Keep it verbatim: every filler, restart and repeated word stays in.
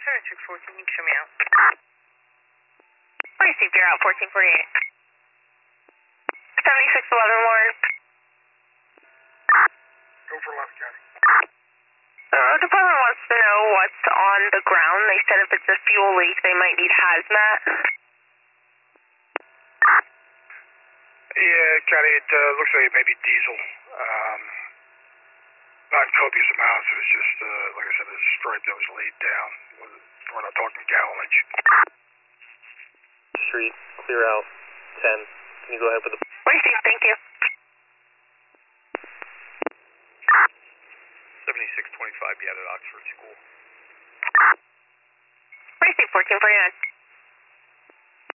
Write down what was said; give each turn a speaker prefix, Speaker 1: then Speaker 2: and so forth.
Speaker 1: seventy-six fourteen, you can show me out.
Speaker 2: Received, you're out, fourteen forty-eight. seventy-six eleven Warren.
Speaker 3: Go for left, County.
Speaker 2: Uh, department wants to know what's on the ground. They said if it's a fuel leak, they might need hazmat.
Speaker 3: Yeah, County, it uh, looks like it may be diesel. Um, not in copious amounts, it was just, uh, like I said, a stripe that was laid down. We're not talking gallonage.
Speaker 4: Street, clear out, ten. Can you go ahead with the...
Speaker 2: Received, thank you.
Speaker 5: seventy-six twenty-five, be out at Oxford School.
Speaker 2: Received, fourteen forty-nine.